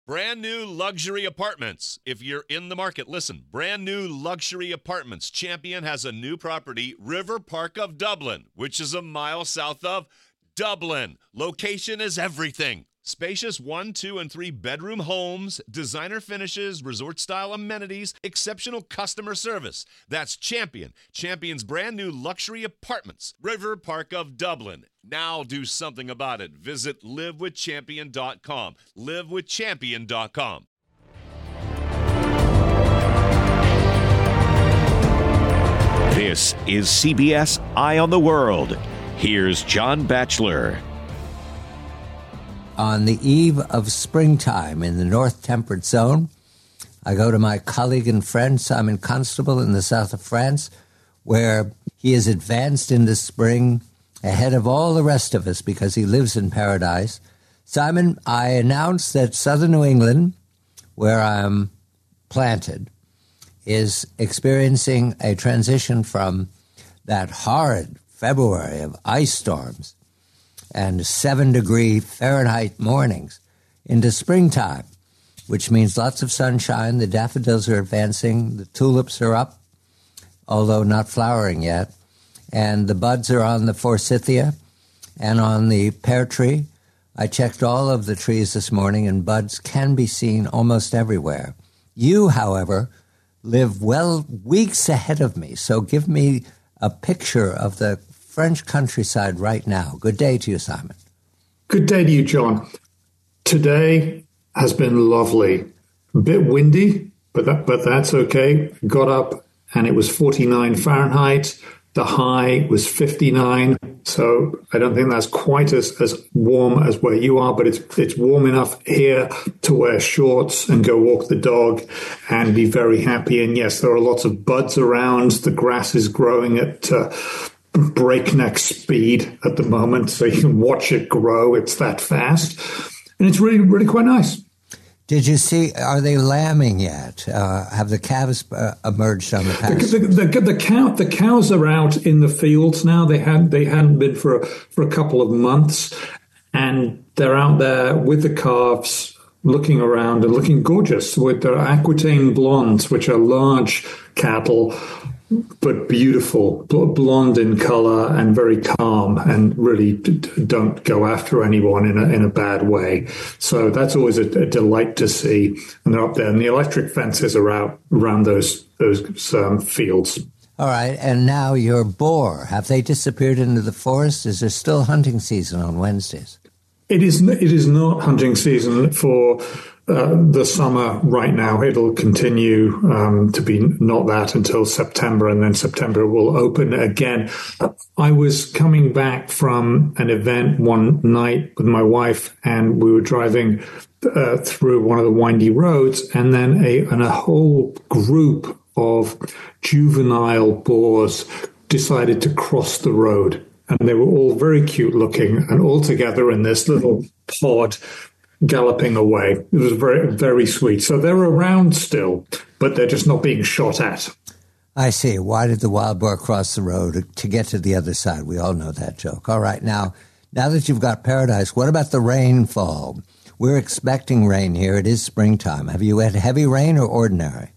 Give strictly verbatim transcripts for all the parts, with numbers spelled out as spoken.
Brand new luxury apartments. If you're in the market, listen. Brand new luxury apartments. Champion has a new property, River Park of Dublin, which is a mile south of Dublin. Location is everything. Spacious one, two, and three bedroom homes, designer finishes, resort-style amenities, exceptional customer service. That's Champion. Champion's brand new luxury apartments. River Park of Dublin. Now do something about it. Visit live with champion dot com. live with champion dot com. This is C B S Eye on the World. Here's John Batchelor. On the eve of springtime in the North Temperate Zone, I go to my colleague and friend Simon Constable in the south of France, where he is advanced into spring ahead of all the rest of us because he lives in paradise. Simon, I announced that southern New England, where I'm planted, is experiencing a transition from that horrid February of ice storms and seven-degree Fahrenheit mornings into springtime, which means lots of sunshine. The daffodils are advancing. The tulips are up, although not flowering yet. And the buds are on the forsythia and on the pear tree. I checked all of the trees this morning, and buds can be seen almost everywhere. You, however, live well weeks ahead of me, so give me a picture of the French countryside right now. Good day to you, Simon. Good day to you, John. Today has been lovely. A bit windy, but that, but that's okay. Got up and it was forty-nine Fahrenheit. The high was fifty-nine. So I don't think that's quite as, as warm as where you are, but it's it's warm enough here to wear shorts and go walk the dog and be very happy. And yes, there are lots of buds around. The grass is growing at uh, breakneck speed at the moment, so you can watch it grow. It's that fast, and it's really, really quite nice. Did you see, are they lambing yet? Uh, have the calves uh, emerged on the pasture? The, the, the, the, cow, the cows are out in the fields now. They, had, they hadn't been for a, for a couple of months, and they're out there with the calves, looking around and looking gorgeous with their Aquitaine blondes, which are large cattle, but beautiful, blonde in color and very calm, and really don't go after anyone in a in a bad way. So that's always a, a delight to see. And they're up there, and the electric fences are out around those those um, fields. All right, and now your boar. Have they disappeared into the forest? Is there still hunting season on Wednesdays? It is. It is not hunting season for Uh, the summer right now. It'll continue um, to be not that until September, and then September will open again. I was coming back from an event one night with my wife, and we were driving uh, through one of the windy roads, and then a, and a whole group of juvenile boars decided to cross the road. And they were all very cute looking and all together in this little pod galloping away. It was very, very sweet. So they're around still, but they're just not being shot at. I see. Why did the wild boar cross the road? To get to the other side. We all know that joke. All right. Now, now that you've got paradise, what about the rainfall? We're expecting rain here. It is springtime. Have you had heavy rain or ordinary?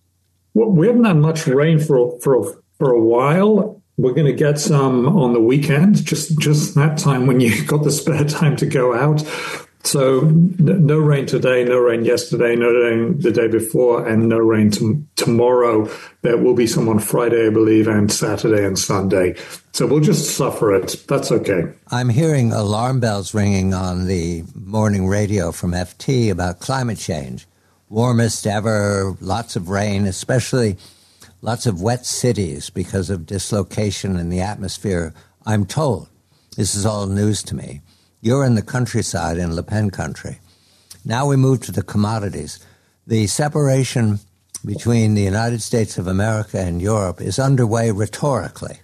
Well, we haven't had much rain for, for, for a while. We're going to get some on the weekend, just, just that time when you got the spare time to go out. So no rain today, no rain yesterday, no rain the day before, and no rain t- tomorrow. There will be some on Friday, I believe, and Saturday and Sunday. So we'll just suffer it. That's okay. I'm hearing alarm bells ringing on the morning radio from F T about climate change. Warmest ever, lots of rain, especially lots of wet cities because of dislocation in the atmosphere. I'm told, this is all news to me, you're in the countryside in Le Pen country. Now we move to the commodities. The separation between the United States of America and Europe is underway rhetorically.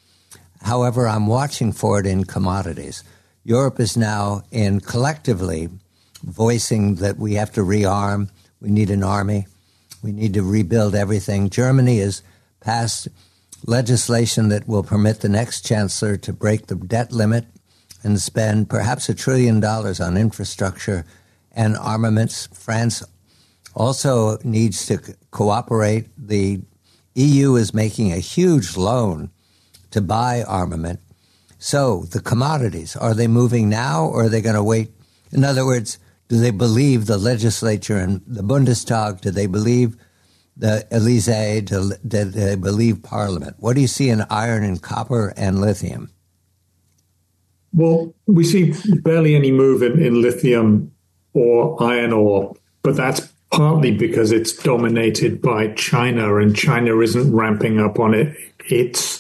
However, I'm watching for it in commodities. Europe is now in collectively voicing that we have to rearm, we need an army, we need to rebuild everything. Germany has passed legislation that will permit the next chancellor to break the debt limit and spend perhaps a trillion dollars on infrastructure and armaments. France also needs to cooperate. The E U is making a huge loan to buy armament. So the commodities, are they moving now or are they going to wait? In other words, do they believe the legislature and the Bundestag? Do they believe the Elysee? Do they believe Parliament? What do you see in iron and copper and lithium? Well, we see barely any move in, in lithium or iron ore, but that's partly because it's dominated by China, and China isn't ramping up on it. It's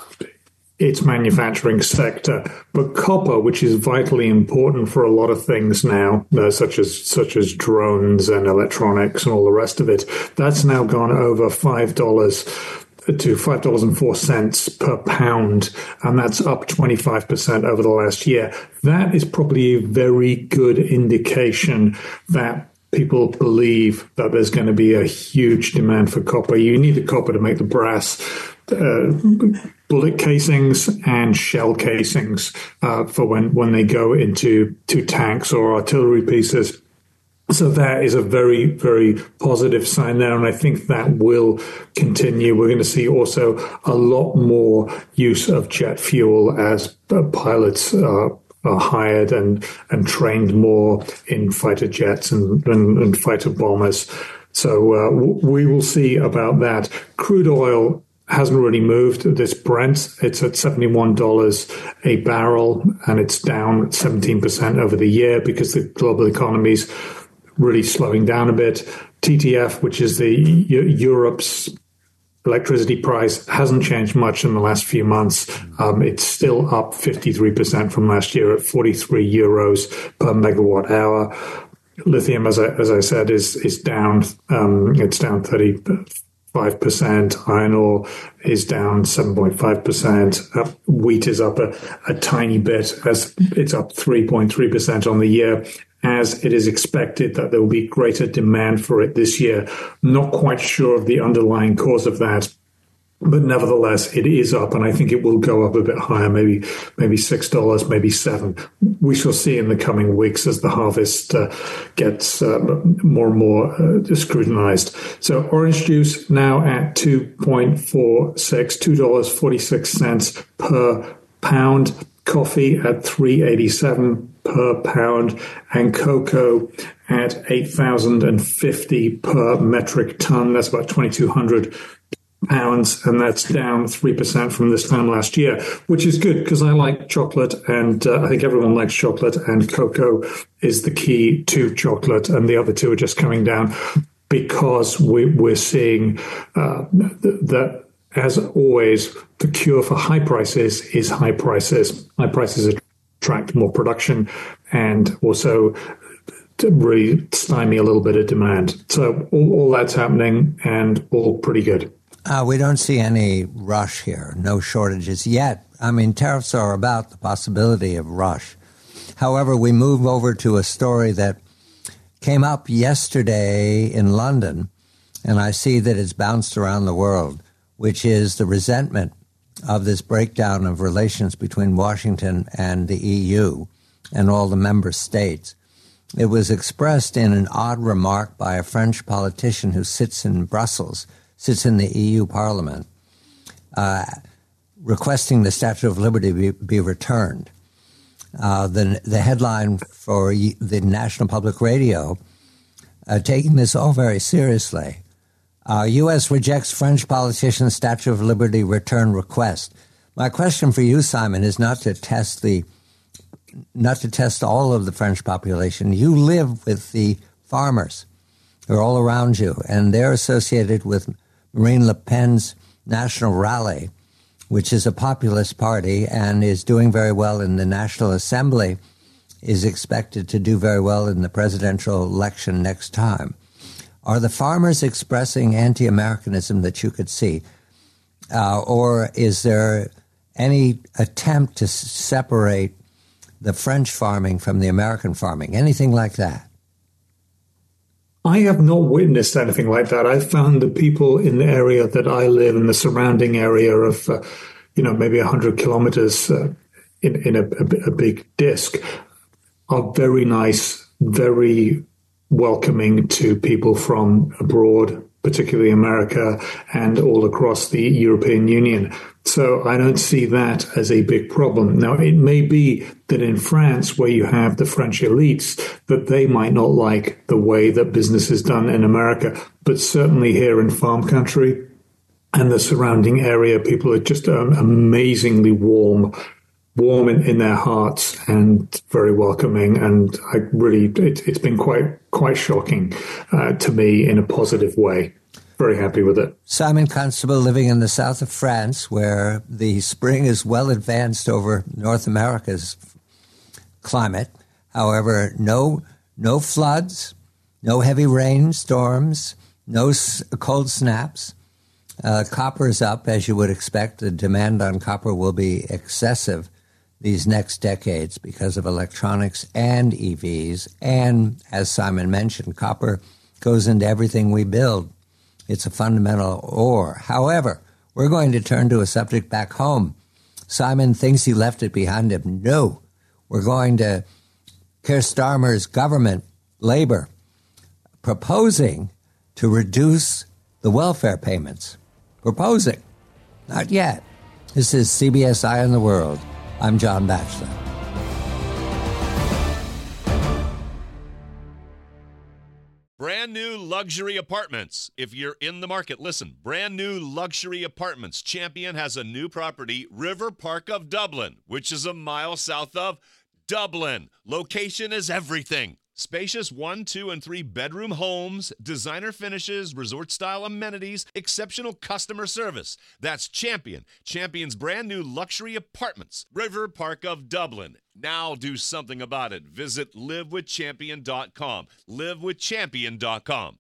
its manufacturing sector. But copper, which is vitally important for a lot of things now, uh, such as such as drones and electronics and all the rest of it, that's now gone over five dollars to five dollars and four cents per pound, and that's up twenty-five percent over the last year. That is probably a very good indication that people believe that there's going to be a huge demand for copper. You need the copper to make the brass uh, bullet casings and shell casings uh, for when, when they go into to tanks or artillery pieces. So that is a very, very positive sign there, and I think that will continue. We're going to see also a lot more use of jet fuel as uh, pilots uh, are hired and, and trained more in fighter jets and, and, and fighter bombers. So uh, w- we will see about that. Crude oil hasn't really moved. This Brent, it's at seventy-one dollars a barrel, and it's down seventeen percent over the year because the global economy's really slowing down a bit. T T F, which is the Europe's electricity price, hasn't changed much in the last few months. Um, it's still up fifty-three percent from last year at forty-three euros per megawatt hour. Lithium, as I, as I said, is is down. Um, it's down thirty-five percent. Iron ore is down seven point five percent. Uh, wheat is up a, a tiny bit, as it's up three point three percent on the year, as it is expected that there will be greater demand for it this year. Not quite sure of the underlying cause of that, but nevertheless, it is up, and I think it will go up a bit higher, maybe maybe six dollars, maybe seven. We shall see in the coming weeks as the harvest uh, gets uh, more and more uh, scrutinized. So orange juice now at two point four six, two dollars and forty-six cents per pound. Coffee at three eighty-seven per pound, and cocoa at eight thousand fifty per metric ton. That's about twenty-two hundred pounds, and that's down three percent from this time last year, which is good because I like chocolate, and uh, I think everyone likes chocolate, and cocoa is the key to chocolate, and the other two are just coming down because we, we're seeing uh, that, as always, the cure for high prices is high prices. High prices attract more production and also to really stymie a little bit of demand. So all, all that's happening, and all pretty good. Uh, we don't see any rush here, no shortages yet. I mean, tariffs are about the possibility of rush. However, we move over to a story that came up yesterday in London, and I see that it's bounced around the world, which is the resentment of this breakdown of relations between Washington and the E U and all the member states. It was expressed in an odd remark by a French politician who sits in Brussels, sits in the E U Parliament, uh, requesting the Statue of Liberty be, be returned. Uh, the, the headline for the National Public Radio, uh, taking this all very seriously, Uh, U S rejects French politician's Statue of Liberty return request. My question for you, Simon, is not to test the, not to test all of the French population. You live with the farmers. They're all around you, and they're associated with Marine Le Pen's National Rally, which is a populist party and is doing very well in the National Assembly, is expected to do very well in the presidential election next time. Are the farmers expressing anti-Americanism that you could see? Uh, or is there any attempt to s- separate the French farming from the American farming? Anything like that? I have not witnessed anything like that. I found the people in the area that I live in, the surrounding area of, uh, you know, maybe one hundred kilometers uh, in, in a, a, a big disc, are very nice very welcoming to people from abroad, particularly America and all across the European Union. So I don't see that as a big problem. Now, it may be that in France, where you have the French elites, that they might not like the way that business is done in America, but certainly here in farm country and the surrounding area, people are just um, amazingly warm, warm in, in their hearts and very welcoming. And I really, it, it's been quite, quite shocking uh, to me in a positive way. Very happy with it. Simon Constable, living in the south of France, where the spring is well advanced over North America's climate. However, no no floods, no heavy rainstorms, no s- cold snaps. Uh, copper is up, as you would expect. The demand on copper will be excessive these next decades because of electronics and E Vs. And, as Simon mentioned, copper goes into everything we build. It's a fundamental ore. However, we're going to turn to a subject back home. Simon thinks he left it behind him. No. We're going to Keir Starmer's government, Labour, proposing to reduce the welfare payments. Proposing. Not yet. This is C B S Eye on the World. I'm John Batchelor. Brand new luxury apartments. If you're in the market, listen. Brand new luxury apartments. Champion has a new property, River Park of Dublin, which is a mile south of Dublin. Location is everything. Spacious one, two, and three bedroom homes, designer finishes, resort-style amenities, exceptional customer service. That's Champion. Champion's brand new luxury apartments, River Park of Dublin. Now do something about it. Visit live with champion dot com. live with champion dot com.